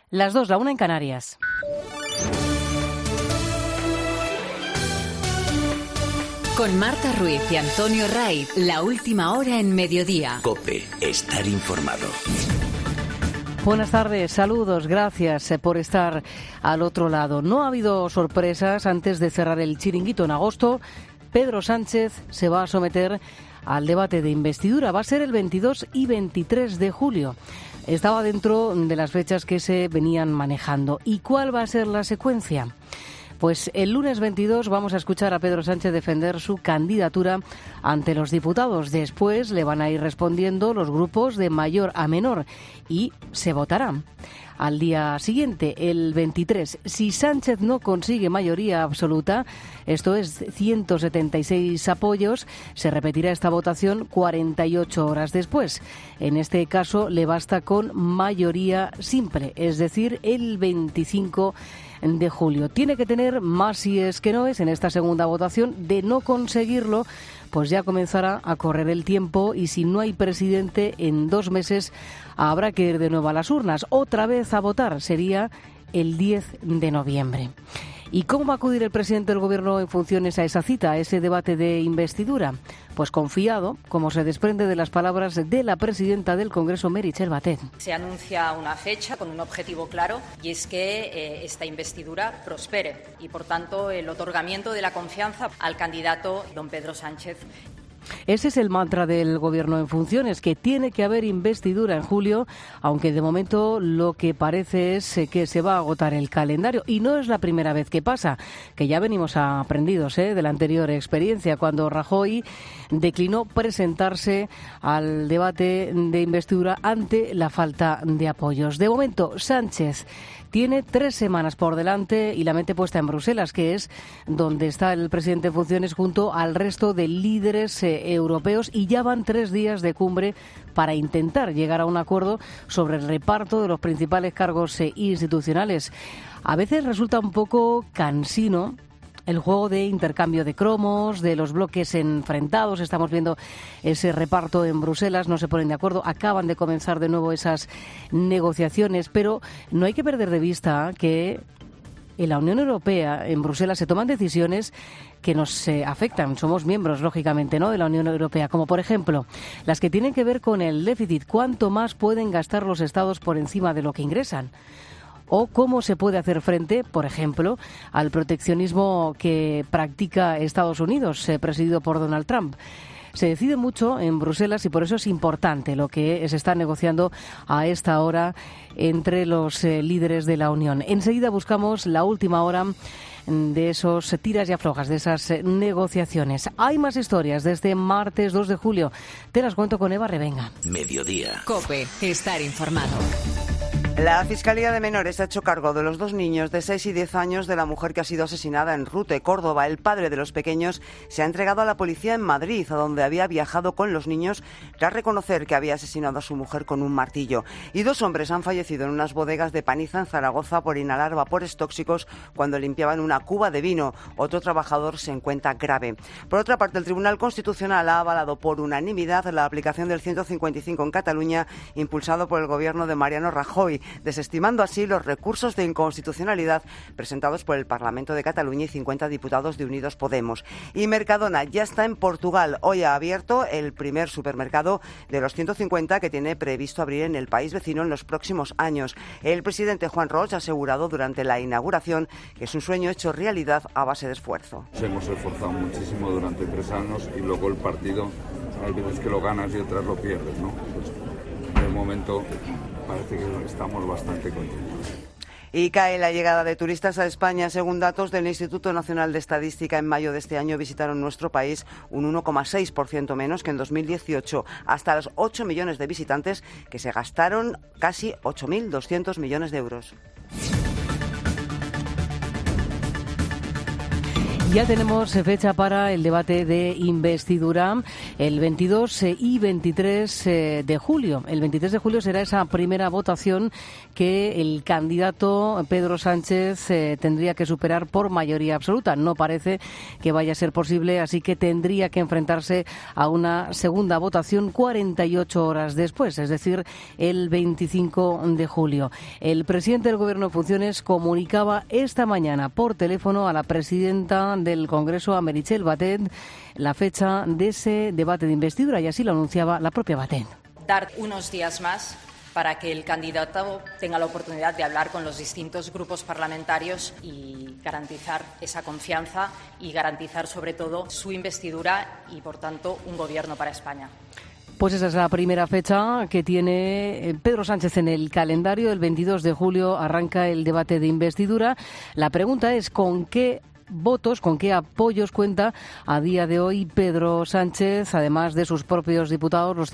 Las 2, la 1 en Canarias. Con Marta Ruiz y Antonio Raiz, la última hora en Mediodía. COPE, estar informado. Buenas tardes, saludos, gracias por estar al otro lado. No ha habido sorpresas antes de cerrar el chiringuito en agosto. Pedro Sánchez se va a someter al debate de investidura. Va a ser el 22 y 23 de julio. Estaba dentro de las fechas que se venían manejando. ¿Y cuál va a ser la secuencia? Pues el lunes 22 vamos a escuchar a Pedro Sánchez defender su candidatura ante los diputados. Después le van a ir respondiendo los grupos de mayor a menor y se votará. Al día siguiente, el 23, si Sánchez no consigue mayoría absoluta, esto es 176 apoyos, se repetirá esta votación 48 horas después. En este caso le basta con mayoría simple, es decir, el 25 de julio. Tiene que tener más síes que noes en esta segunda votación. De no conseguirlo, pues ya comenzará a correr el tiempo y si no hay presidente en 2 meses habrá que ir de nuevo a las urnas. Otra vez a votar sería el 10 de noviembre. ¿Y cómo va a acudir el presidente del Gobierno en funciones a esa cita, a ese debate de investidura? Pues confiado, como se desprende de las palabras de la presidenta del Congreso, Meritxell Batet. Se anuncia una fecha con un objetivo claro y es que esta investidura prospere y, por tanto, el otorgamiento de la confianza al candidato don Pedro Sánchez. Ese es el mantra del Gobierno en funciones, que tiene que haber investidura en julio, aunque de momento lo que parece es que se va a agotar el calendario. Y no es la primera vez que pasa, que ya venimos aprendidos de la anterior experiencia, cuando Rajoy declinó presentarse al debate de investidura ante la falta de apoyos. De momento, Sánchez tiene 3 semanas por delante y la mente puesta en Bruselas, que es donde está el presidente en funciones junto al resto de líderes europeos, y ya van 3 días de cumbre para intentar llegar a un acuerdo sobre el reparto de los principales cargos institucionales. A veces resulta un poco cansino el juego de intercambio de cromos, de los bloques enfrentados. Estamos viendo ese reparto en Bruselas, no se ponen de acuerdo, acaban de comenzar de nuevo esas negociaciones, pero no hay que perder de vista que en la Unión Europea, en Bruselas, se toman decisiones que nos afectan. Somos miembros, lógicamente, ¿no?, de la Unión Europea, como por ejemplo las que tienen que ver con el déficit, cuánto más pueden gastar los estados por encima de lo que ingresan. O cómo se puede hacer frente, por ejemplo, al proteccionismo que practica Estados Unidos, presidido por Donald Trump. Se decide mucho en Bruselas y por eso es importante lo que se está negociando a esta hora entre los líderes de la Unión. Enseguida buscamos la última hora de esos tiras y aflojas, de esas negociaciones. Hay más historias desde martes 2 de julio. Te las cuento con Eva Revenga. Mediodía. COPE, estar informado. La Fiscalía de Menores ha hecho cargo de los 2 niños de 6 y 10 años de la mujer que ha sido asesinada en Rute, Córdoba. El padre de los pequeños se ha entregado a la policía en Madrid, a donde había viajado con los niños tras reconocer que había asesinado a su mujer con un martillo. Y 2 hombres han fallecido en unas bodegas de Paniza, en Zaragoza, por inhalar vapores tóxicos cuando limpiaban una cuba de vino. Otro trabajador se encuentra grave. Por otra parte, el Tribunal Constitucional ha avalado por unanimidad la aplicación del 155 en Cataluña, impulsado por el gobierno de Mariano Rajoy, desestimando así los recursos de inconstitucionalidad presentados por el Parlamento de Cataluña y 50 diputados de Unidos Podemos. Y Mercadona ya está en Portugal. Hoy ha abierto el primer supermercado de los 150 que tiene previsto abrir en el país vecino en los próximos años. El presidente Juan Roig ha asegurado durante la inauguración que es un sueño hecho realidad a base de esfuerzo. Nos hemos esforzado muchísimo durante 3 años y luego el partido, hay veces que lo ganas y otras lo pierdes, ¿no? Pues, de momento parece que estamos bastante contentos. Y cae la llegada de turistas a España. Según datos del Instituto Nacional de Estadística, en mayo de este año visitaron nuestro país un 1,6% menos que en 2018, hasta los 8 millones de visitantes que se gastaron casi 8.200 millones de euros. Ya tenemos fecha para el debate de investidura el 22 y 23 de julio. El 23 de julio será esa primera votación que el candidato Pedro Sánchez tendría que superar por mayoría absoluta. No parece que vaya a ser posible, así que tendría que enfrentarse a una segunda votación 48 horas después, es decir, el 25 de julio. El presidente del Gobierno en funciones comunicaba esta mañana por teléfono a la presidenta del Congreso, a Meritxell Batet, la fecha de ese debate de investidura, y así lo anunciaba la propia Batet. Dar unos días más para que el candidato tenga la oportunidad de hablar con los distintos grupos parlamentarios y garantizar esa confianza y garantizar sobre todo su investidura y, por tanto, un gobierno para España. Pues esa es la primera fecha que tiene Pedro Sánchez en el calendario. El 22 de julio arranca el debate de investidura. La pregunta es ¿con qué votos, con qué apoyos cuenta a día de hoy Pedro Sánchez, además de sus propios diputados, los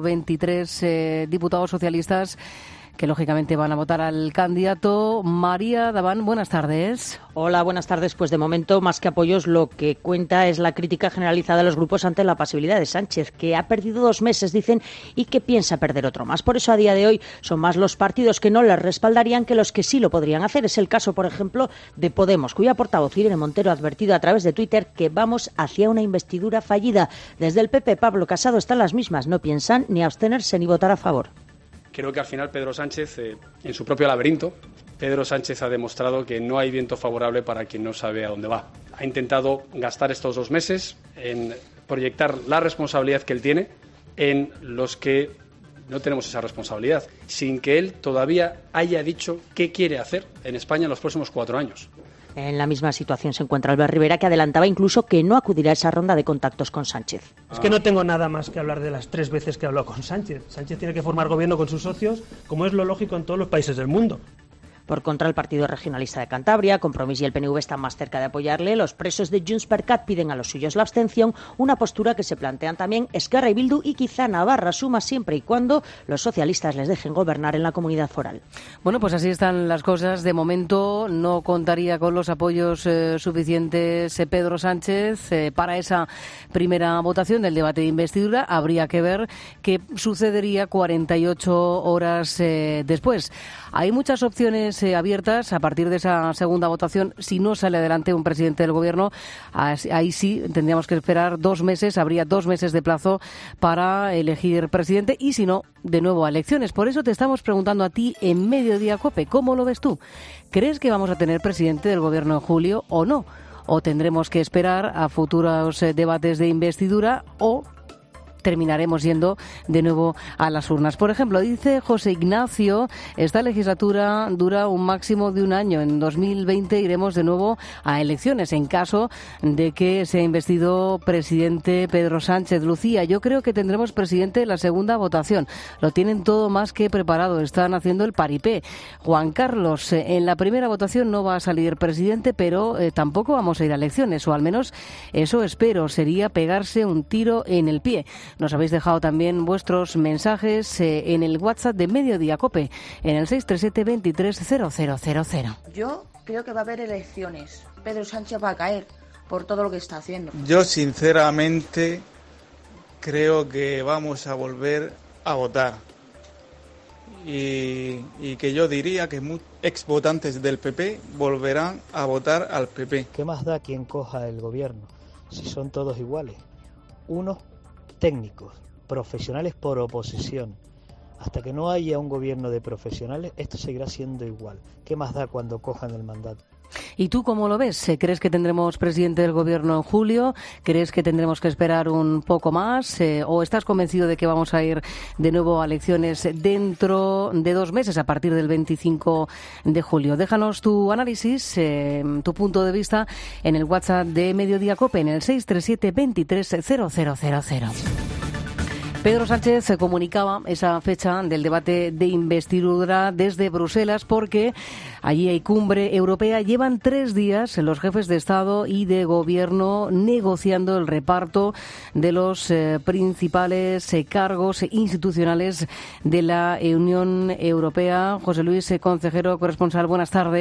123 diputados socialistas que lógicamente van a votar al candidato? María Daván, buenas tardes. Hola, buenas tardes. Pues de momento, más que apoyos, lo que cuenta es la crítica generalizada de los grupos ante la pasibilidad de Sánchez, que ha perdido 2 meses, dicen, y que piensa perder otro más. Por eso, a día de hoy, son más los partidos que no les respaldarían que los que sí lo podrían hacer. Es el caso, por ejemplo, de Podemos, cuya portavoz Irene Montero ha advertido a través de Twitter que vamos hacia una investidura fallida. Desde el PP, Pablo Casado está en las mismas. No piensan ni abstenerse ni votar a favor. Creo que al final Pedro Sánchez, en su propio laberinto, Pedro Sánchez ha demostrado que no hay viento favorable para quien no sabe a dónde va. Ha intentado gastar estos 2 meses en proyectar la responsabilidad que él tiene en los que no tenemos esa responsabilidad, sin que él todavía haya dicho qué quiere hacer en España en los próximos 4 años. En la misma situación se encuentra Albert Rivera, que adelantaba incluso que no acudirá a esa ronda de contactos con Sánchez. Es que no tengo nada más que hablar de las 3 veces que habló con Sánchez. Sánchez tiene que formar gobierno con sus socios, como es lo lógico en todos los países del mundo. Por contra, el Partido Regionalista de Cantabria, Compromís y el PNV están más cerca de apoyarle. Los presos de JxCat piden a los suyos la abstención, una postura que se plantean también Esquerra y Bildu, y quizá Navarra suma siempre y cuando los socialistas les dejen gobernar en la comunidad foral. Bueno, pues así están las cosas. De momento no contaría con los apoyos suficientes Pedro Sánchez para esa primera votación del debate de investidura. Habría que ver qué sucedería 48 horas después. Hay muchas opciones abiertas a partir de esa segunda votación. Si no sale adelante un presidente del Gobierno, ahí sí tendríamos que esperar 2 meses. Habría 2 meses de plazo para elegir presidente y, si no, de nuevo a elecciones. Por eso te estamos preguntando a ti en Mediodía COPE, ¿cómo lo ves tú? ¿Crees que vamos a tener presidente del Gobierno en julio o no? ¿O tendremos que esperar a futuros debates de investidura o terminaremos yendo de nuevo a las urnas? Por ejemplo, dice José Ignacio, esta legislatura dura un máximo de 1 año. En 2020 iremos de nuevo a elecciones en caso de que sea investido presidente Pedro Sánchez. Lucía, yo creo que tendremos presidente en la segunda votación. Lo tienen todo más que preparado. Están haciendo el paripé. Juan Carlos, en la primera votación no va a salir presidente, pero tampoco vamos a ir a elecciones, o al menos eso espero. Sería pegarse un tiro en el pie. Nos habéis dejado también vuestros mensajes en el WhatsApp de Mediodía COPE, en el 637 230000. Yo creo que va a haber elecciones. Pedro Sánchez va a caer por todo lo que está haciendo. Yo sinceramente creo que vamos a volver a votar. Y que yo diría que ex votantes del PP volverán a votar al PP. ¿Qué más da quien coja el gobierno si son todos iguales? Unos técnicos, profesionales por oposición. Hasta que no haya un gobierno de profesionales, esto seguirá siendo igual. ¿Qué más da cuando cojan el mandato? ¿Y tú cómo lo ves? ¿Crees que tendremos presidente del Gobierno en julio? ¿Crees que tendremos que esperar un poco más? ¿O estás convencido de que vamos a ir de nuevo a elecciones dentro de 2 meses, a partir del 25 de julio? Déjanos tu análisis, tu punto de vista en el WhatsApp de Mediodía COPE, en el 637 230000. Pedro Sánchez se comunicaba esa fecha del debate de investidura desde Bruselas porque allí hay cumbre europea. Llevan 3 días los jefes de Estado y de Gobierno negociando el reparto de los principales cargos institucionales de la Unión Europea. José Luis, consejero corresponsal, buenas tardes.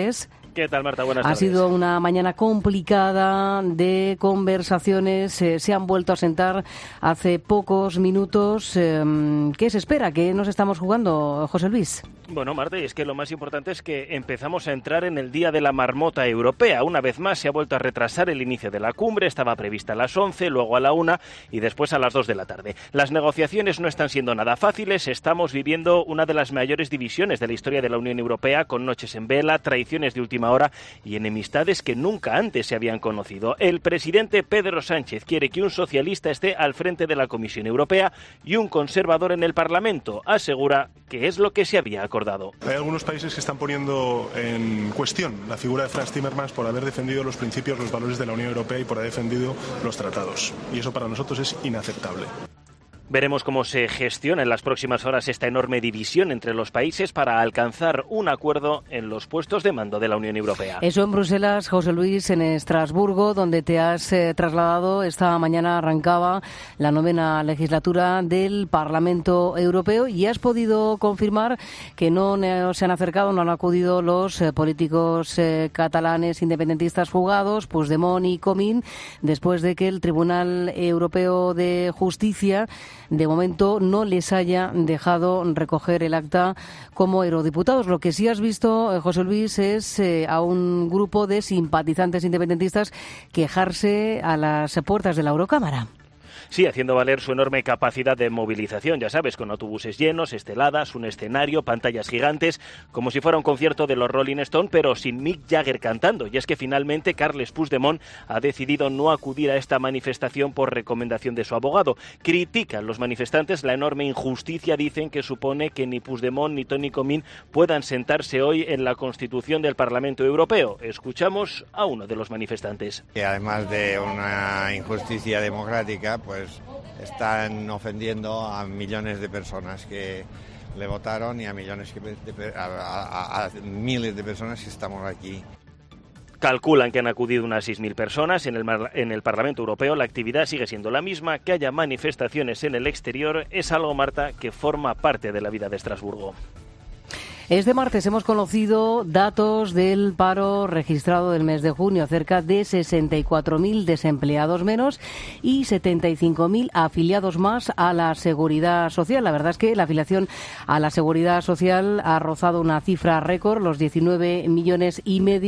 ¿Qué tal, Marta? Buenas tardes. Ha sido una mañana complicada de conversaciones. Se han vuelto a sentar hace pocos minutos. ¿Qué se espera? ¿Qué nos estamos jugando, José Luis? Bueno, Marta, y es que lo más importante es que empezamos a entrar en el Día de la Marmota Europea. Una vez más se ha vuelto a retrasar el inicio de la cumbre. Estaba prevista a las 11, luego a la 1 y después a las 2 de la tarde. Las negociaciones no están siendo nada fáciles. Estamos viviendo una de las mayores divisiones de la historia de la Unión Europea, con noches en vela, traiciones de última hora y enemistades que nunca antes se habían conocido. El presidente Pedro Sánchez quiere que un socialista esté al frente de la Comisión Europea y un conservador en el Parlamento. Asegura que es lo que se había acordado. Hay algunos países que están poniendo en cuestión la figura de Frans Timmermans por haber defendido los principios, los valores de la Unión Europea y por haber defendido los tratados. Y eso para nosotros es inaceptable. Veremos cómo se gestiona en las próximas horas esta enorme división entre los países para alcanzar un acuerdo en los puestos de mando de la Unión Europea. Eso en Bruselas, José Luis, en Estrasburgo, donde te has trasladado. Esta mañana arrancaba la 9ª legislatura del Parlamento Europeo y has podido confirmar que no se han acercado, no han acudido los políticos catalanes independentistas fugados, Puigdemont y Comín, después de que el Tribunal Europeo de Justicia de momento no les haya dejado recoger el acta como eurodiputados. Lo que sí has visto, José Luis, es a un grupo de simpatizantes independentistas quejarse a las puertas de la Eurocámara. Sí, haciendo valer su enorme capacidad de movilización, ya sabes, con autobuses llenos, esteladas, un escenario, pantallas gigantes, como si fuera un concierto de los Rolling Stones, pero sin Mick Jagger cantando. Y es que finalmente Carles Puigdemont ha decidido no acudir a esta manifestación por recomendación de su abogado. Critican los manifestantes la enorme injusticia, dicen, que supone que ni Puigdemont ni Toni Comín puedan sentarse hoy en la Constitución del Parlamento Europeo. Escuchamos a uno de los manifestantes. Que además de una injusticia democrática, pues están ofendiendo a millones de personas que le votaron y a millones a miles de personas que estamos aquí. Calculan que han acudido unas 6.000 personas. En el Parlamento Europeo la actividad sigue siendo la misma. Que haya manifestaciones en el exterior es algo, Marta, que forma parte de la vida de Estrasburgo. Este martes hemos conocido datos del paro registrado del mes de junio, cerca de 64.000 desempleados menos y 75.000 afiliados más a la Seguridad Social. La verdad es que la afiliación a la Seguridad Social ha rozado una cifra récord, los 19,5 millones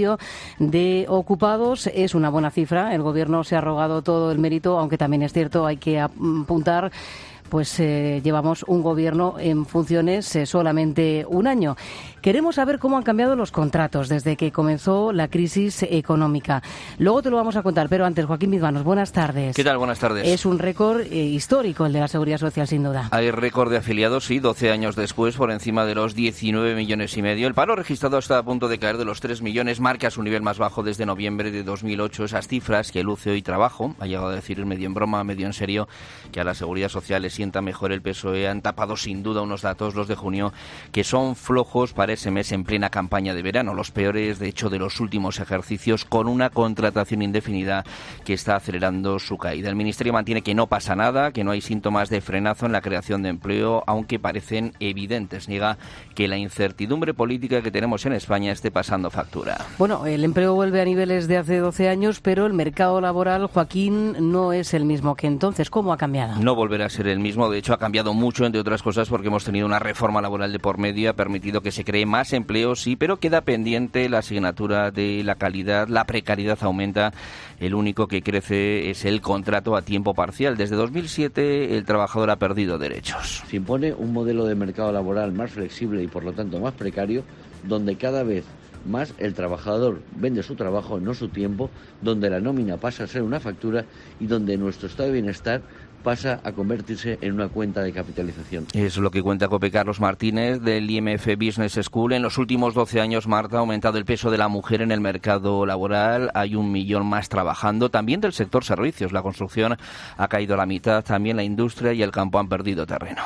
de ocupados. Es una buena cifra. El Gobierno se ha arrogado todo el mérito, aunque también es cierto, hay que apuntar, pues llevamos un gobierno en funciones solamente un año. Queremos saber cómo han cambiado los contratos desde que comenzó la crisis económica. Luego te lo vamos a contar, pero antes, Joaquín Bizmanos, buenas tardes. ¿Qué tal? Buenas tardes. Es un récord histórico el de la Seguridad Social, sin duda. Hay récord de afiliados, sí, 12 años después, por encima de los 19,5 millones. El paro registrado está a punto de caer de los 3 millones, marca su nivel más bajo desde noviembre de 2008. Esas cifras que luce hoy Trabajo, ha llegado a decir medio en broma, medio en serio, que a la Seguridad Social le sienta mejor el PSOE, han tapado sin duda unos datos, los de junio, que son flojos para ese mes en plena campaña de verano, los peores, de hecho, de los últimos ejercicios, con una contratación indefinida que está acelerando su caída. El Ministerio mantiene que no pasa nada, que no hay síntomas de frenazo en la creación de empleo, aunque parecen evidentes. Niega que la incertidumbre política que tenemos en España esté pasando factura. Bueno, el empleo vuelve a niveles de hace 12 años, pero el mercado laboral, Joaquín, no es el mismo que entonces. ¿Cómo ha cambiado? No volverá a ser el mismo. De hecho, ha cambiado mucho, entre otras cosas, porque hemos tenido una reforma laboral de por medio, ha permitido que se cree más empleo, sí, pero queda pendiente la asignatura de la calidad, la precariedad aumenta, el único que crece es el contrato a tiempo parcial. Desde 2007 el trabajador ha perdido derechos. Se impone un modelo de mercado laboral más flexible y por lo tanto más precario, donde cada vez más el trabajador vende su trabajo, no su tiempo, donde la nómina pasa a ser una factura y donde nuestro estado de bienestar pasa a convertirse en una cuenta de capitalización. Es lo que cuenta COPE. Carlos Martínez, del IMF Business School. En los últimos 12 años, Marta, ha aumentado el peso de la mujer en el mercado laboral. Hay 1 millón más trabajando. También del sector servicios. La construcción ha caído a la mitad. También la industria y el campo han perdido terreno.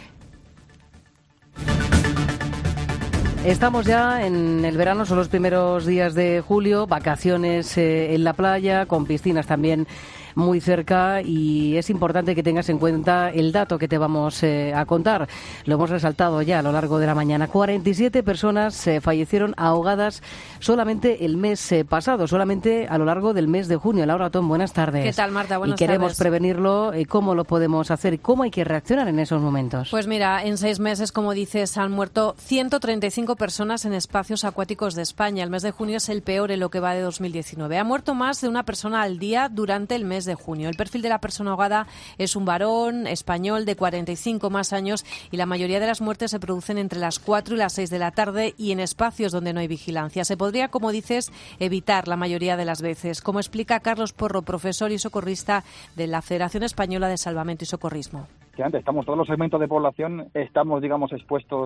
Estamos ya en el verano, son los primeros días de julio, vacaciones en la playa, con piscinas también muy cerca, y es importante que tengas en cuenta el dato que te vamos a contar. Lo hemos resaltado ya a lo largo de la mañana. 47 personas fallecieron ahogadas solamente el mes pasado, solamente a lo largo del mes de junio. Laura Otón, buenas tardes. ¿Qué tal, Marta? Buenas tardes. Y queremos prevenirlo. ¿Cómo lo podemos hacer? ¿Cómo hay que reaccionar en esos momentos? Pues mira, en 6 meses, como dices, han muerto 135 personas en espacios acuáticos de España. El mes de junio es el peor en lo que va de 2019. Ha muerto más de una persona al día durante el mes de junio. El perfil de la persona ahogada es un varón español de 45 más años, y la mayoría de las muertes se producen entre las 4 y las 6 de la tarde y en espacios donde no hay vigilancia. Se podría, como dices, evitar la mayoría de las veces, como explica Carlos Porro, profesor y socorrista de la Federación Española de Salvamento y Socorrismo. Estamos, todos los segmentos de población estamos, expuestos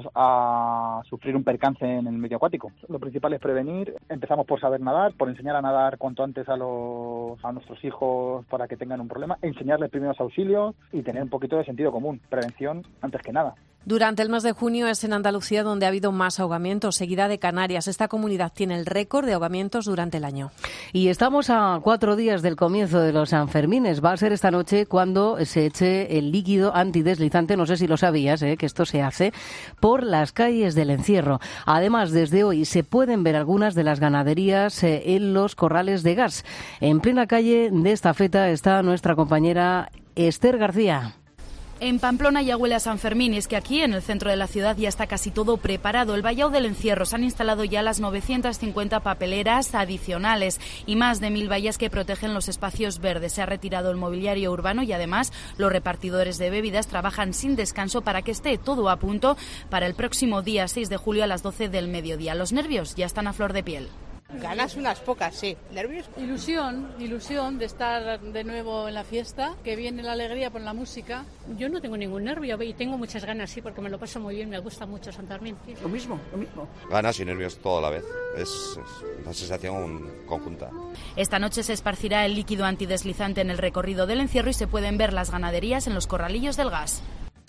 a sufrir un percance en el medio acuático. Lo principal es prevenir. Empezamos por saber nadar, por enseñar a nadar cuanto antes a nuestros hijos para que tengan un problema, enseñarles primeros auxilios y tener un poquito de sentido común. Prevención antes que nada. Durante el mes de junio es en Andalucía donde ha habido más ahogamientos, seguida de Canarias. Esta comunidad tiene el récord de ahogamientos durante el año. Y estamos a 4 días del comienzo de los Sanfermines. Va a ser esta noche cuando se eche el líquido antideslizante, no sé si lo sabías, que esto se hace, por las calles del encierro. Además, desde hoy se pueden ver algunas de las ganaderías en los corrales de gas. En plena calle de Estafeta está nuestra compañera Esther García. En Pamplona ya huele a San Fermín, y es que aquí, en el centro de la ciudad, ya está casi todo preparado. El Vallado del Encierro se han instalado ya las 950 papeleras adicionales y más de 1000 vallas que protegen los espacios verdes. Se ha retirado el mobiliario urbano y además los repartidores de bebidas trabajan sin descanso para que esté todo a punto para el próximo día 6 de julio a las 12 del mediodía. Los nervios ya están a flor de piel. Ganas unas pocas, sí. ¿Nervios? Ilusión de estar de nuevo en la fiesta, que viene la alegría por la música. Yo no tengo ningún nervio y tengo muchas ganas, sí, porque me lo paso muy bien, me gusta mucho San Fermín. Sí. Lo mismo. Ganas y nervios todo a la vez. Es una sensación conjunta. Esta noche se esparcirá el líquido antideslizante en el recorrido del encierro y se pueden ver las ganaderías en los corralillos del gas.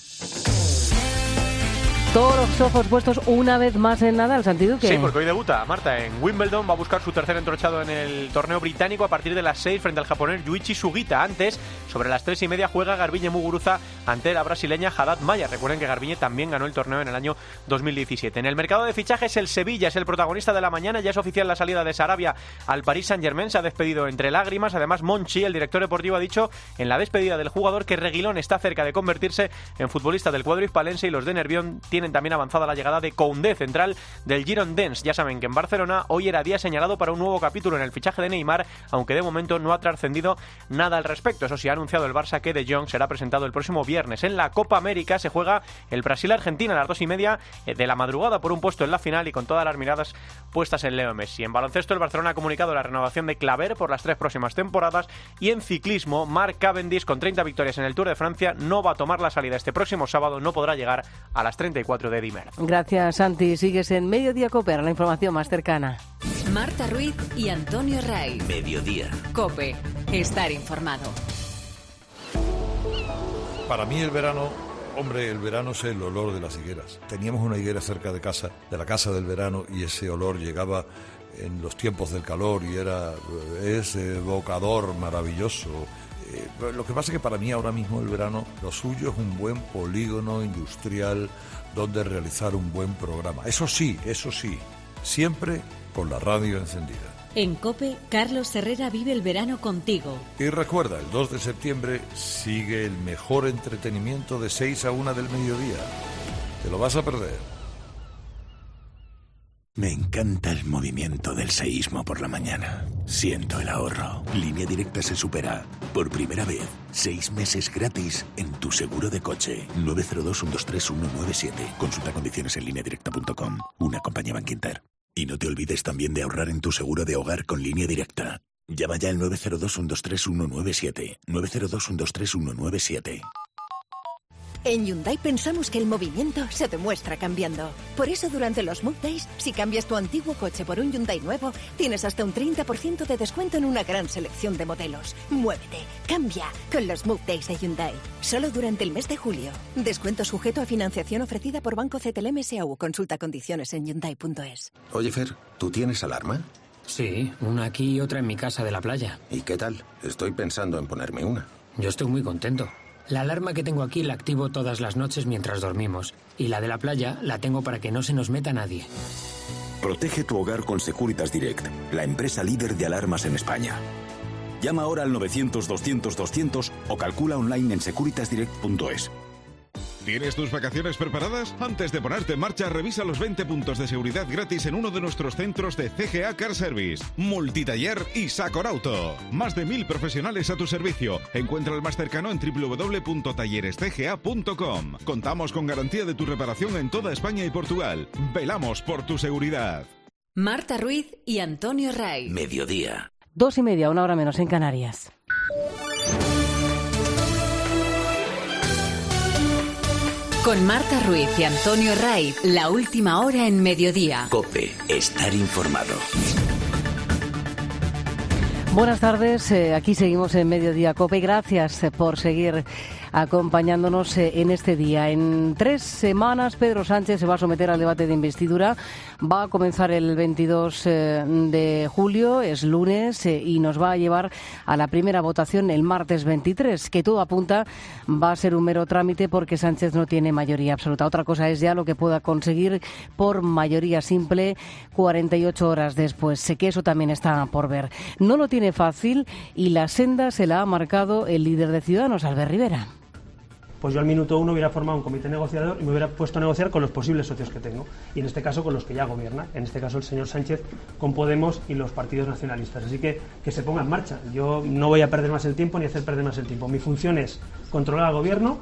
Todos los ojos puestos una vez más en Nadal, Santiduque. Sí, porque hoy debuta Marta en Wimbledon, va a buscar su tercer entrochado en el torneo británico a partir de las 6 frente al japonés Yuichi Sugita. Antes, sobre las 3:30, juega Garbiñe Muguruza ante la brasileña Haddad Maia. Recuerden que Garbiñe también ganó el torneo en el año 2017. En el mercado de fichajes, el Sevilla es el protagonista de la mañana. Ya es oficial la salida de Sarabia al Paris Saint-Germain. Se ha despedido entre lágrimas. Además, Monchi, el director deportivo, ha dicho en la despedida del jugador que Reguilón está cerca de convertirse en futbolista del cuadro hispalense, y los de Nervión tienen también avanzada la llegada de Koundé, central del Girondins. Ya saben que en Barcelona hoy era día señalado para un nuevo capítulo en el fichaje de Neymar, aunque de momento no ha trascendido nada al respecto. Eso sí, ha anunciado el Barça que De Jong será presentado el próximo viernes. En la Copa América se juega el Brasil-Argentina a las 2:30 de la madrugada por un puesto en la final y con todas las miradas puestas en Leo Messi. En baloncesto, el Barcelona ha comunicado la renovación de Claver por las 3 próximas temporadas, y en ciclismo, Marc Cavendish, con 30 victorias en el Tour de Francia, no va a tomar la salida este próximo sábado, no podrá llegar a las 34 de Dimer. Gracias, Santi. Sigues en Mediodía COPE, la información más cercana. Marta Ruiz y Antonio Ray. Mediodía. COPE. Estar informado. Para mí el verano es el olor de las higueras. Teníamos una higuera cerca de casa, de la casa del verano, y ese olor llegaba en los tiempos del calor y es evocador, maravilloso. Lo que pasa es que para mí ahora mismo el verano, lo suyo es un buen polígono industrial donde realizar un buen programa. Eso sí, siempre con la radio encendida. En COPE, Carlos Herrera vive el verano contigo. Y recuerda, el 2 de septiembre sigue el mejor entretenimiento de 6 a 1 del mediodía. Te lo vas a perder. Me encanta el movimiento del seísmo por la mañana. Siento el ahorro. Línea Directa se supera. Por primera vez, 6 meses gratis en tu seguro de coche. 902-123-197. Consulta condiciones en lineadirecta.com. Una compañía Bankinter. Y no te olvides también de ahorrar en tu seguro de hogar con Línea Directa. Llama ya al 902-123-197. 902-123-197. En Hyundai pensamos que el movimiento se demuestra cambiando. Por eso durante los Move Days, si cambias tu antiguo coche por un Hyundai nuevo, tienes hasta un 30% de descuento en una gran selección de modelos. Muévete, cambia con los Move Days de Hyundai. Solo durante el mes de julio. Descuento sujeto a financiación ofrecida por Banco CTLM S.A.U. Consulta condiciones en Hyundai.es. Oye, Fer, ¿tú tienes alarma? Sí, una aquí y otra en mi casa de la playa. ¿Y qué tal? Estoy pensando en ponerme una. Yo estoy muy contento. La alarma que tengo aquí la activo todas las noches mientras dormimos. Y la de la playa la tengo para que no se nos meta nadie. Protege tu hogar con Securitas Direct, la empresa líder de alarmas en España. Llama ahora al 900-200-200 o calcula online en securitasdirect.es. ¿Tienes tus vacaciones preparadas? Antes de ponerte en marcha, revisa los 20 puntos de seguridad gratis en uno de nuestros centros de CGA Car Service, Multitaller y Saconauto. Más de 1000 profesionales a tu servicio. Encuentra el más cercano en www.tallerescga.com. Contamos con garantía de tu reparación en toda España y Portugal. Velamos por tu seguridad. Marta Ruiz y Antonio Ray. Mediodía. 2:30, 1 hora menos en Canarias. Con Marta Ruiz y Antonio Ray, la última hora en Mediodía. COPE, estar informado. Buenas tardes, aquí seguimos en Mediodía COPE. Gracias por seguir acompañándonos en este día. En 3 semanas Pedro Sánchez se va a someter al debate de investidura. Va a comenzar el 22 de julio, es lunes, y nos va a llevar a la primera votación el martes 23, que todo apunta va a ser un mero trámite porque Sánchez no tiene mayoría absoluta. Otra cosa es ya lo que pueda conseguir por mayoría simple 48 horas después. Sé que eso también está por ver. No lo tiene fácil y la senda se la ha marcado el líder de Ciudadanos, Albert Rivera. Pues yo al minuto 1 hubiera formado un comité negociador y me hubiera puesto a negociar con los posibles socios que tengo, y en este caso con los que ya gobierna, en este caso el señor Sánchez con Podemos y los partidos nacionalistas. Así que se ponga en marcha. Yo no voy a perder más el tiempo ni hacer perder más el tiempo. Mi función es controlar al gobierno.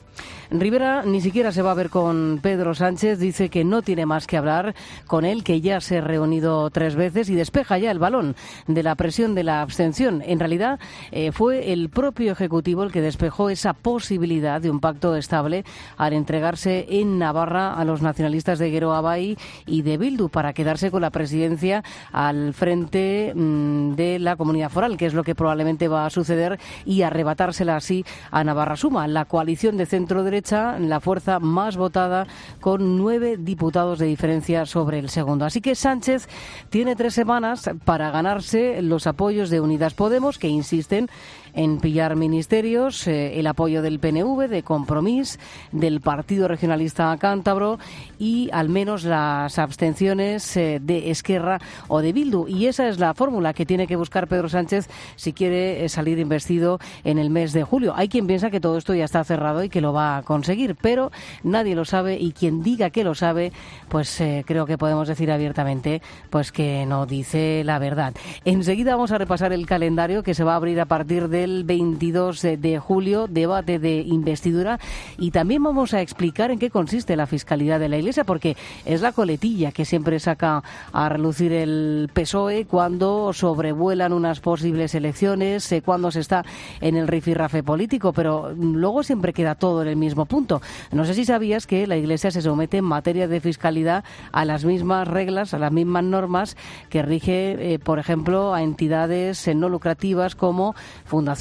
Rivera ni siquiera se va a ver con Pedro Sánchez, dice que no tiene más que hablar con él, que ya se ha reunido 3 veces y despeja ya el balón de la presión de la abstención. En realidad fue el propio Ejecutivo el que despejó esa posibilidad de un pacto estable al entregarse en Navarra a los nacionalistas de Geroa Bai y de Bildu para quedarse con la presidencia al frente de la comunidad foral, que es lo que probablemente va a suceder, y arrebatársela así a Navarra Suma, la coalición de centro-derecha, la fuerza más votada, con 9 diputados de diferencia sobre el segundo. Así que Sánchez tiene 3 semanas para ganarse los apoyos de Unidas Podemos, que insisten en pillar ministerios, el apoyo del PNV, de Compromís, del Partido Regionalista Cántabro y al menos las abstenciones de Esquerra o de Bildu. Y esa es la fórmula que tiene que buscar Pedro Sánchez si quiere salir investido en el mes de julio. Hay quien piensa que todo esto ya está cerrado y que lo va a conseguir, pero nadie lo sabe, y quien diga que lo sabe, pues creo que podemos decir abiertamente pues que no dice la verdad. Enseguida vamos a repasar el calendario que se va a abrir a partir del 22 de julio, debate de investidura, y también vamos a explicar en qué consiste la fiscalidad de la Iglesia, porque es la coletilla que siempre saca a relucir el PSOE cuando sobrevuelan unas posibles elecciones, cuando se está en el rifirrafe político, pero luego siempre queda todo en el mismo punto. No sé si sabías que la Iglesia se somete en materia de fiscalidad a las mismas reglas, a las mismas normas que rige, por ejemplo, a entidades no lucrativas como fundaciones,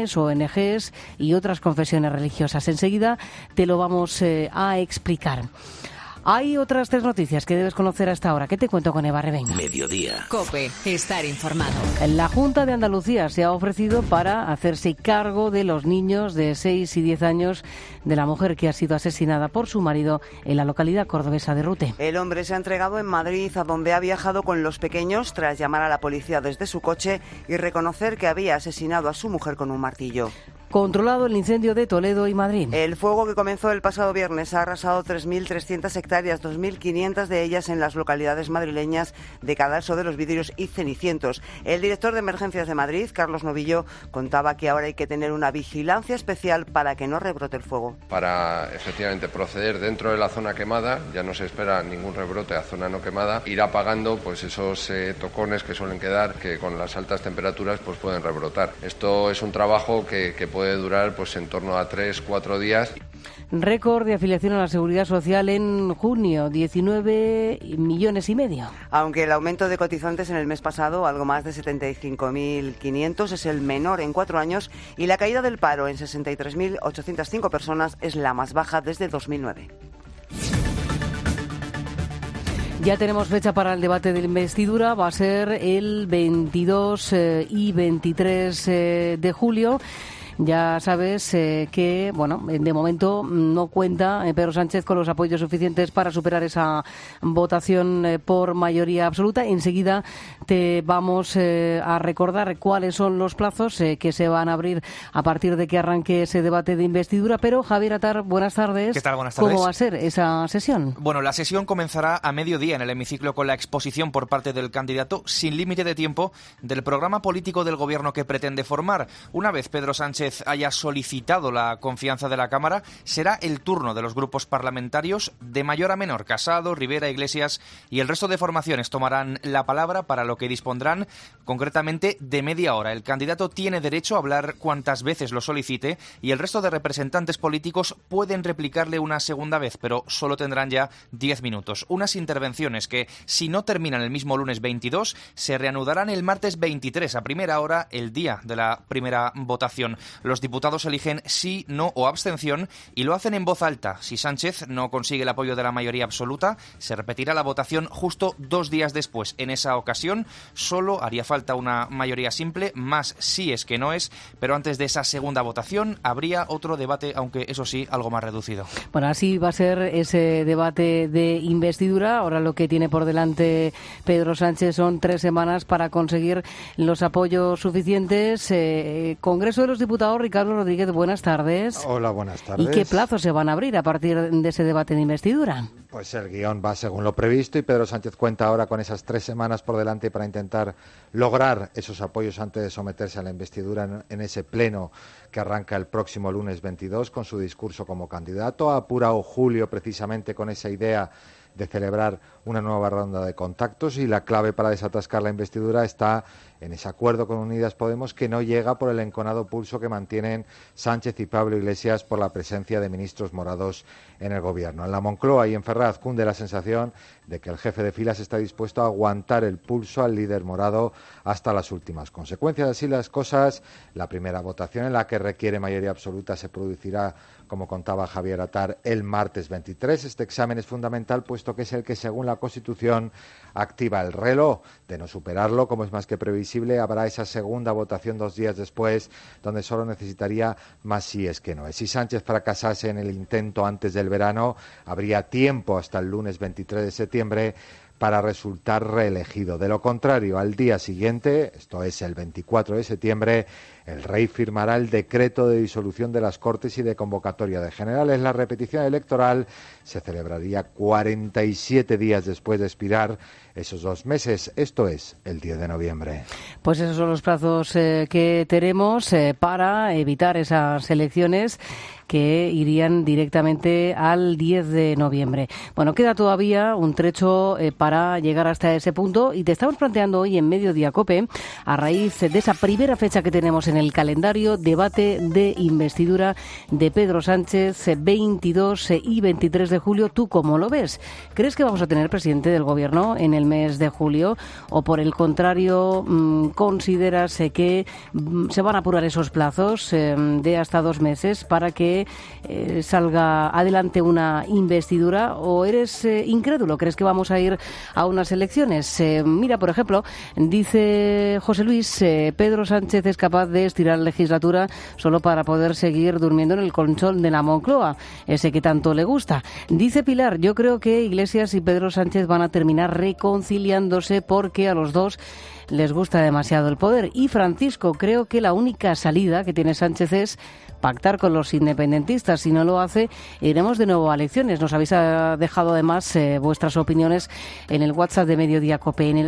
ONGs y otras confesiones religiosas. Enseguida te lo vamos a explicar. Hay otras 3 noticias que debes conocer hasta ahora. ¿Qué te cuento con Eva Rebeña? Mediodía. COPE, estar informado. La Junta de Andalucía se ha ofrecido para hacerse cargo de los niños de 6 y 10 años de la mujer que ha sido asesinada por su marido en la localidad cordobesa de Rute. El hombre se ha entregado en Madrid, a donde ha viajado con los pequeños tras llamar a la policía desde su coche y reconocer que había asesinado a su mujer con un martillo. Controlado el incendio de Toledo y Madrid. El fuego, que comenzó el pasado viernes, ha arrasado 3.300 hectáreas, 2.500 de ellas en las localidades madrileñas de Cadalso de los Vidrios y Cenicientos. El director de Emergencias de Madrid, Carlos Novillo, contaba que ahora hay que tener una vigilancia especial para que no rebrote el fuego. Para efectivamente proceder dentro de la zona quemada, ya no se espera ningún rebrote a zona no quemada, ir apagando pues esos tocones que suelen quedar, que con las altas temperaturas pues pueden rebrotar. Esto es un trabajo que puede durar pues en torno a 3-4 días. Récord de afiliación a la Seguridad Social en junio, 19,5 millones. Aunque el aumento de cotizantes en el mes pasado, algo más de 75.500, es el menor en 4 años, y la caída del paro en 63.805 personas es la más baja desde 2009. Ya tenemos fecha para el debate de investidura, va a ser el 22 y 23 de julio. Ya sabes que, bueno, de momento no cuenta Pedro Sánchez con los apoyos suficientes para superar esa votación por mayoría absoluta. Enseguida te vamos a recordar cuáles son los plazos que se van a abrir a partir de que arranque ese debate de investidura. Pero, Javier Atar, buenas tardes. ¿Qué tal? Buenas tardes. ¿Cómo va a ser esa sesión? Bueno, la sesión comenzará a mediodía en el hemiciclo con la exposición por parte del candidato sin límite de tiempo del programa político del gobierno que pretende formar. Una vez Pedro Sánchez haya solicitado la confianza de la Cámara, será el turno de los grupos parlamentarios de mayor a menor. Casado, Rivera, Iglesias y el resto de formaciones tomarán la palabra, para lo que dispondrán concretamente de media hora. El candidato tiene derecho a hablar cuantas veces lo solicite y el resto de representantes políticos pueden replicarle una segunda vez, pero solo tendrán ya 10 minutos. Unas intervenciones que, si no terminan el mismo lunes 22, se reanudarán el martes 23 a primera hora, el día de la primera votación. Los diputados eligen sí, no o abstención y lo hacen en voz alta. Si Sánchez no consigue el apoyo de la mayoría absoluta, se repetirá la votación justo 2 días después. En esa ocasión solo haría falta una mayoría simple, más sí es que no es, pero antes de esa segunda votación habría otro debate, aunque eso sí, algo más reducido. Bueno, así va a ser ese debate de investidura. Ahora lo que tiene por delante Pedro Sánchez son 3 semanas para conseguir los apoyos suficientes. Congreso de los Diputados, Ricardo Rodríguez, buenas tardes. Hola, buenas tardes. ¿Y qué plazos se van a abrir a partir de ese debate de investidura? Pues el guión va según lo previsto y Pedro Sánchez cuenta ahora con esas 3 semanas por delante para intentar lograr esos apoyos antes de someterse a la investidura en ese pleno que arranca el próximo lunes 22 con su discurso como candidato. Ha apurado julio precisamente con esa idea de celebrar una nueva ronda de contactos y la clave para desatascar la investidura está en ese acuerdo con Unidas Podemos que no llega por el enconado pulso que mantienen Sánchez y Pablo Iglesias por la presencia de ministros morados en el gobierno. En la Moncloa y en Ferraz cunde la sensación de que el jefe de filas está dispuesto a aguantar el pulso al líder morado hasta las últimas consecuencias. Así las cosas, la primera votación en la que requiere mayoría absoluta se producirá, como contaba Javier Atar, el martes 23. Este examen es fundamental puesto que es el que, según la Constitución, activa el reloj. De no superarlo, como es más que previsible, habrá esa segunda votación 2 días después, donde solo necesitaría más sí es que no es. Si Sánchez fracasase en el intento antes del verano, habría tiempo hasta el lunes 23 de septiembre para resultar reelegido. De lo contrario, al día siguiente, esto es el 24 de septiembre, el rey firmará el decreto de disolución de las Cortes y de convocatoria de generales. La repetición electoral se celebraría 47 días después de expirar esos 2 meses, esto es el 10 de noviembre. Pues esos son los plazos que tenemos para evitar esas elecciones que irían directamente al 10 de noviembre. Bueno, queda todavía un trecho para llegar hasta ese punto y te estamos planteando hoy en Mediodía COPE, a raíz de esa primera fecha que tenemos en el calendario, debate de investidura de Pedro Sánchez, 22 y 23 de julio. ¿Tú cómo lo ves? ¿Crees que vamos a tener presidente del gobierno en el mes de julio? ¿O por el contrario, consideras que se van a apurar esos plazos de hasta 2 meses para que salga adelante una investidura? ¿O eres incrédulo? ¿Crees que vamos a ir a unas elecciones? Mira, por ejemplo, dice José Luis, Pedro Sánchez es capaz de estirar la legislatura solo para poder seguir durmiendo en el colchón de la Moncloa, ese que tanto le gusta. Dice Pilar, yo creo que Iglesias y Pedro Sánchez van a terminar reconciliándose porque a los dos les gusta demasiado el poder. Y Francisco, creo que la única salida que tiene Sánchez es pactar con los independentistas. Si no lo hace, iremos de nuevo a elecciones. Nos habéis dejado además vuestras opiniones en el WhatsApp de Mediodía COPE, en el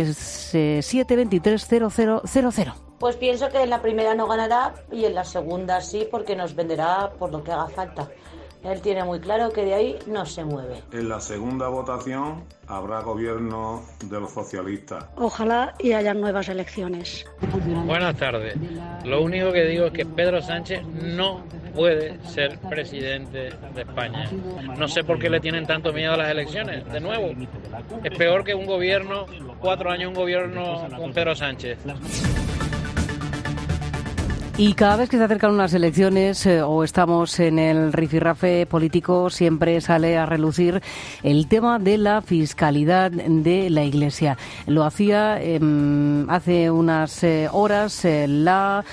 637230000. Pues pienso que en la primera no ganará y en la segunda sí, porque nos venderá por lo que haga falta. Él tiene muy claro que de ahí no se mueve. En la segunda votación habrá gobierno de los socialistas. Ojalá y haya nuevas elecciones. Buenas tardes. Lo único que digo es que Pedro Sánchez no puede ser presidente de España. No sé por qué le tienen tanto miedo a las elecciones. De nuevo, es peor que un gobierno, 4 años un gobierno con Pedro Sánchez. Y cada vez que se acercan unas elecciones o estamos en el rifirrafe político, siempre sale a relucir el tema de la fiscalidad de la Iglesia. Lo hacía hace unas horas la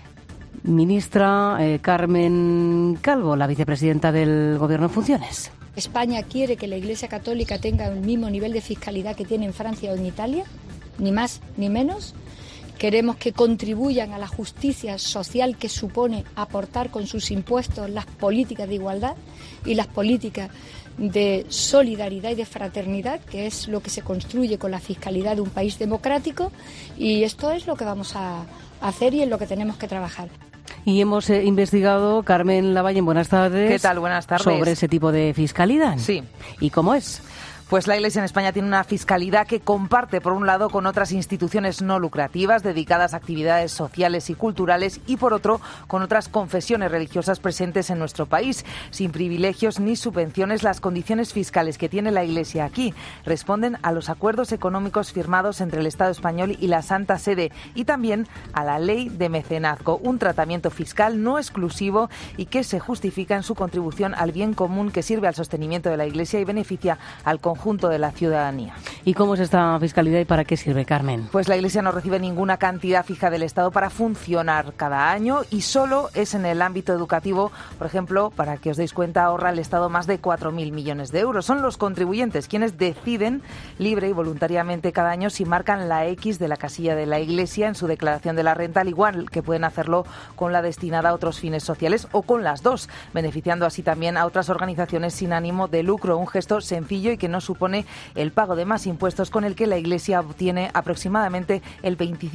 ministra Carmen Calvo, la vicepresidenta del Gobierno en funciones. ¿España quiere que la Iglesia Católica tenga el mismo nivel de fiscalidad que tiene en Francia o en Italia? Ni más ni menos. Queremos que contribuyan a la justicia social que supone aportar con sus impuestos las políticas de igualdad y las políticas de solidaridad y de fraternidad, que es lo que se construye con la fiscalidad de un país democrático, y esto es lo que vamos a hacer y en lo que tenemos que trabajar. Y hemos investigado, Carmen Lavalle, buenas tardes. ¿Qué tal? Buenas tardes. Sobre ese tipo de fiscalidad. Sí. ¿Y cómo es? Pues la Iglesia en España tiene una fiscalidad que comparte, por un lado, con otras instituciones no lucrativas dedicadas a actividades sociales y culturales y, por otro, con otras confesiones religiosas presentes en nuestro país. Sin privilegios ni subvenciones, las condiciones fiscales que tiene la Iglesia aquí responden a los acuerdos económicos firmados entre el Estado español y la Santa Sede y también a la ley de mecenazgo, un tratamiento fiscal no exclusivo y que se justifica en su contribución al bien común que sirve al sostenimiento de la Iglesia y beneficia al conjunto de la ciudadanía. ¿Y cómo es esta fiscalidad y para qué sirve, Carmen? Pues la Iglesia no recibe ninguna cantidad fija del Estado para funcionar cada año y solo es en el ámbito educativo. Por ejemplo, para que os deis cuenta, ahorra el Estado más de 4.000 millones de euros. Son los contribuyentes quienes deciden libre y voluntariamente cada año si marcan la X de la casilla de la Iglesia en su declaración de la renta, al igual que pueden hacerlo con la destinada a otros fines sociales o con las dos, beneficiando así también a otras organizaciones sin ánimo de lucro. Un gesto sencillo y que no supone el pago de más impuestos, con el que la Iglesia obtiene aproximadamente el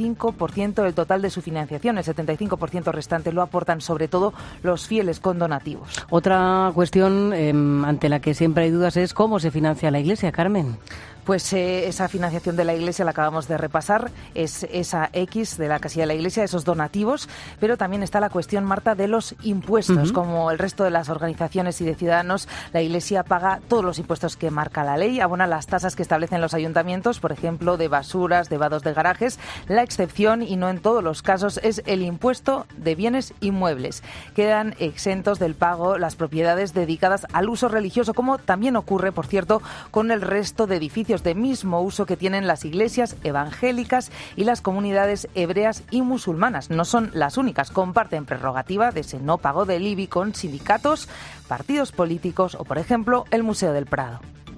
25% del total de su financiación. El 75% restante lo aportan sobre todo los fieles con donativos. Otra cuestión ante la que siempre hay dudas es cómo se financia la Iglesia, Carmen. Pues esa financiación de la Iglesia la acabamos de repasar, es esa X de la casilla de la Iglesia, esos donativos, pero también está la cuestión, Marta, de los impuestos. Como el resto de las organizaciones y de ciudadanos, la Iglesia paga todos los impuestos que marca la ley, abona las tasas que establecen los ayuntamientos, por ejemplo, de basuras, de vados de garajes. La excepción, y no en todos los casos, es el impuesto de bienes inmuebles. Quedan exentos del pago las propiedades dedicadas al uso religioso, como también ocurre, por cierto, con el resto de edificios de mismo uso que tienen las iglesias evangélicas y las comunidades hebreas y musulmanas. No son las únicas, comparten prerrogativa de ese no pago del IBI con sindicatos, partidos políticos o, por ejemplo, el Museo del Prado.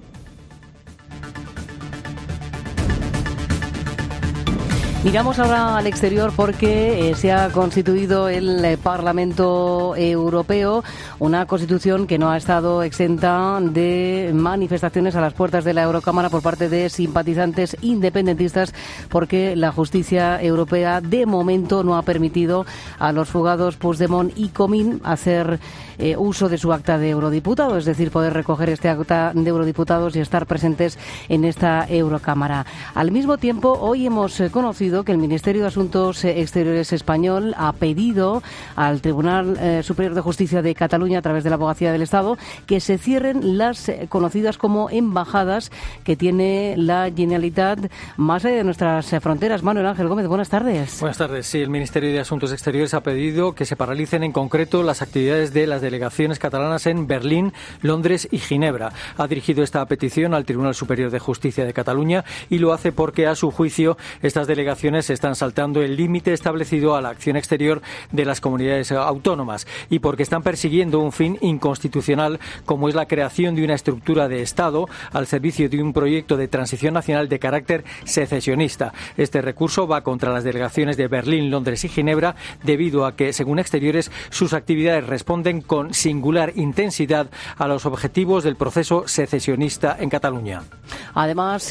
Miramos ahora al exterior porque se ha constituido el Parlamento Europeo, una constitución que no ha estado exenta de manifestaciones a las puertas de la Eurocámara por parte de simpatizantes independentistas, porque la justicia europea de momento no ha permitido a los fugados Puigdemont y Comín hacer uso de su acta de eurodiputado, es decir, poder recoger este acta de eurodiputados y estar presentes en esta Eurocámara. Al mismo tiempo, hoy hemos conocido que el Ministerio de Asuntos Exteriores español ha pedido al Tribunal Superior de Justicia de Cataluña, a través de la Abogacía del Estado, que se cierren las conocidas como embajadas que tiene la Generalitat más allá de nuestras fronteras. Manuel Ángel Gómez, buenas tardes. Buenas tardes. Sí, el Ministerio de Asuntos Exteriores ha pedido que se paralicen en concreto las actividades de las delegaciones catalanas en Berlín, Londres y Ginebra. Ha dirigido esta petición al Tribunal Superior de Justicia de Cataluña y lo hace porque, a su juicio, estas delegaciones están saltando el límite establecido a la acción exterior de las comunidades autónomas y porque están persiguiendo un fin inconstitucional, como es la creación de una estructura de Estado al servicio de un proyecto de transición nacional de carácter secesionista. Este recurso va contra las delegaciones de Berlín, Londres y Ginebra, debido a que, según Exteriores, sus actividades responden con singular intensidad a los objetivos del proceso secesionista en Cataluña. Además,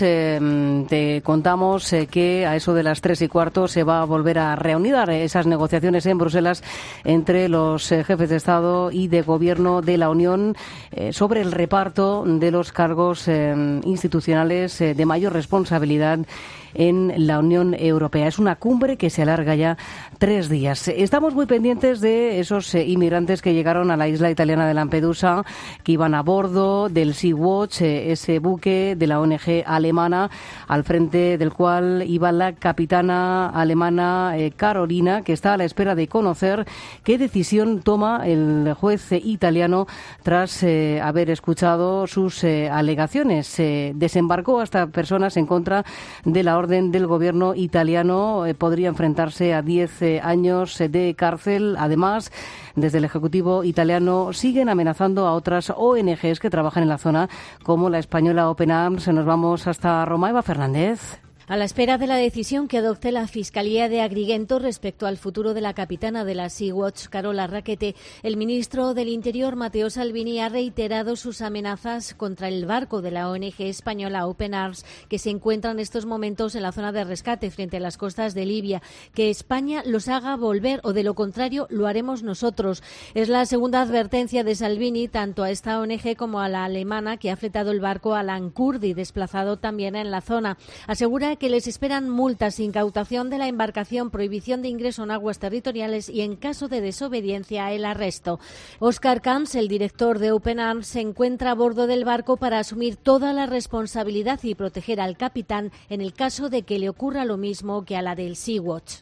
te contamos que a eso de las 3:15 se va a volver a reunir esas negociaciones en Bruselas entre los jefes de Estado y de Gobierno de la Unión sobre el reparto de los cargos institucionales de mayor responsabilidad en la Unión Europea. Es una cumbre que se alarga ya 3 días. Estamos muy pendientes de esos inmigrantes que llegaron a la isla italiana de Lampedusa, que iban a bordo del Sea-Watch, ese buque de la ONG ONG alemana, al frente del cual iba la capitana alemana Carolina, que está a la espera de conocer qué decisión toma el juez italiano tras haber escuchado sus alegaciones. Desembarcó hasta personas en contra de la orden del gobierno italiano. Podría enfrentarse a 10 años de cárcel. Además, desde el Ejecutivo italiano siguen amenazando a otras ONGs que trabajan en la zona, como la española Open Arms. Nos vamos hasta Roma. Eva Fernández. A la espera de la decisión que adopte la Fiscalía de Agrigento respecto al futuro de la capitana de la Sea-Watch, Carola Rackete, el ministro del Interior, Matteo Salvini, ha reiterado sus amenazas contra el barco de la ONG española Open Arms, que se encuentra en estos momentos en la zona de rescate frente a las costas de Libia. Que España los haga volver o, de lo contrario, lo haremos nosotros. Es la segunda advertencia de Salvini tanto a esta ONG como a la alemana, que ha fletado el barco Alan Kurdi, desplazado también en la zona. Asegura que les esperan multas, incautación de la embarcación, prohibición de ingreso en aguas territoriales y, en caso de desobediencia, el arresto. Oscar Camps, el director de Open Arms, se encuentra a bordo del barco para asumir toda la responsabilidad y proteger al capitán en el caso de que le ocurra lo mismo que a la del Sea-Watch.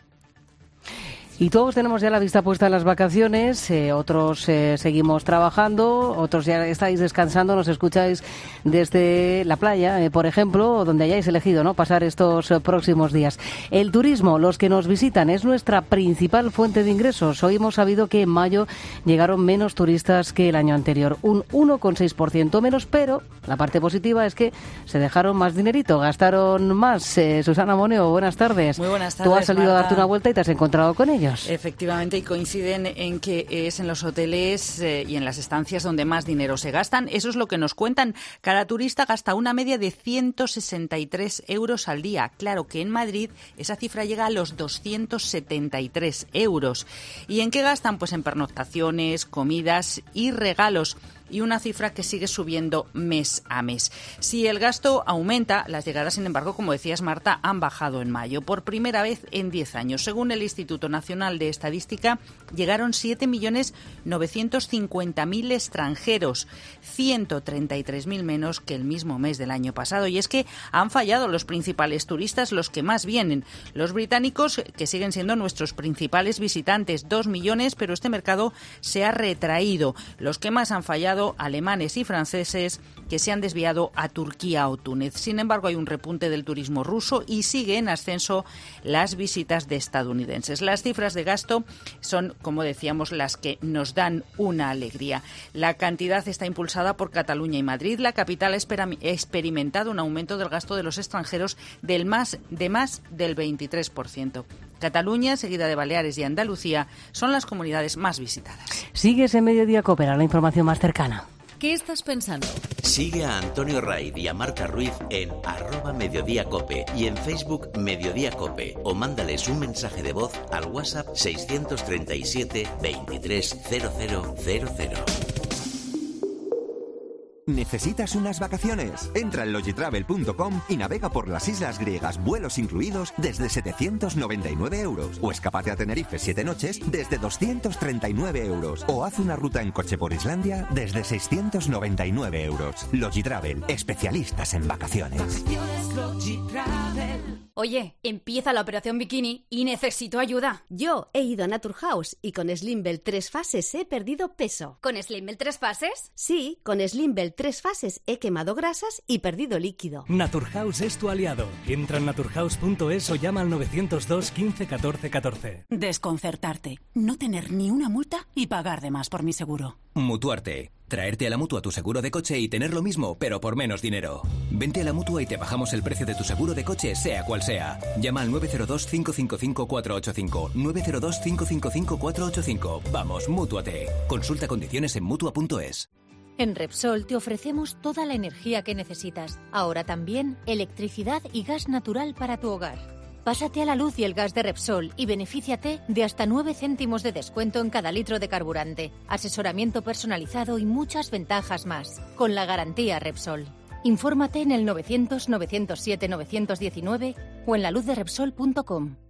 Y todos tenemos ya la vista puesta en las vacaciones, otros seguimos trabajando, otros ya estáis descansando, nos escucháis desde la playa, por ejemplo, donde hayáis elegido, ¿no?, pasar estos próximos días. El turismo, los que nos visitan, es nuestra principal fuente de ingresos. Hoy hemos sabido que en mayo llegaron menos turistas que el año anterior, un 1,6% menos, pero la parte positiva es que se dejaron más dinerito, gastaron más. Susana Moneo, buenas tardes. Muy buenas tardes, Tú has salido Marta, a darte una vuelta y te has encontrado con ellos. Efectivamente, y coinciden en que es en los hoteles y en las estancias donde más dinero se gastan. Eso es lo que nos cuentan. Cada turista gasta una media de 163 euros al día. Claro que en Madrid esa cifra llega a los 273 euros. ¿Y en qué gastan? Pues en pernoctaciones, comidas y regalos. Y una cifra que sigue subiendo mes a mes. Si el gasto aumenta, las llegadas, sin embargo, como decías, Marta, han bajado en mayo. Por primera vez en 10 años. Según el Instituto Nacional de Estadística, llegaron 7.950.000 extranjeros, 133.000 menos que el mismo mes del año pasado. Y es que han fallado los principales turistas, los que más vienen. Los británicos, que siguen siendo nuestros principales visitantes, 2 millones, pero este mercado se ha retraído. Los que más han fallado, alemanes y franceses, que se han desviado a Turquía o Túnez. Sin embargo, hay un repunte del turismo ruso y sigue en ascenso las visitas de estadounidenses. Las cifras de gasto son, como decíamos, las que nos dan una alegría. La cantidad está impulsada por Cataluña y Madrid. La capital ha experimentado un aumento del gasto de los extranjeros de más del 23%. Cataluña, seguida de Baleares y Andalucía, son las comunidades más visitadas. Sigues en Mediodía Cope, la información más cercana. ¿Qué estás pensando? Sigue a Antonio Raid y a Marta Ruiz en @MediodíaCope y en Facebook Mediodía Cope, o mándales un mensaje de voz al WhatsApp 637 23 0000. ¿Necesitas unas vacaciones? Entra en logitravel.com y navega por las islas griegas, vuelos incluidos, desde 799 euros. O escápate a Tenerife 7 noches desde 239 euros. O haz una ruta en coche por Islandia desde 699 euros. Logitravel, especialistas en vacaciones. Oye, empieza la operación bikini y necesito ayuda. Yo he ido a Naturhaus y con Slimbell 3 fases he perdido peso. ¿Con Slimbell 3 fases? Sí, con Slimbell 3 fases he quemado grasas y perdido líquido. Naturhaus es tu aliado. Entra en naturhaus.es o llama al 902 15 14 14. Desconcertarte, no tener ni una multa y pagar de más por mi seguro. Mutuarte. Traerte a la Mutua tu seguro de coche y tener lo mismo, pero por menos dinero. Vente a la Mutua y te bajamos el precio de tu seguro de coche, sea cual sea. Llama al 902-555-485. 902-555-485. Vamos, mútuate. Consulta condiciones en Mutua.es. En Repsol te ofrecemos toda la energía que necesitas. Ahora también electricidad y gas natural para tu hogar. Pásate a la luz y el gas de Repsol y benefíciate de hasta 9 céntimos de descuento en cada litro de carburante, asesoramiento personalizado y muchas ventajas más, con la garantía Repsol. Infórmate en el 900 907 919 o en laluzderepsol.com.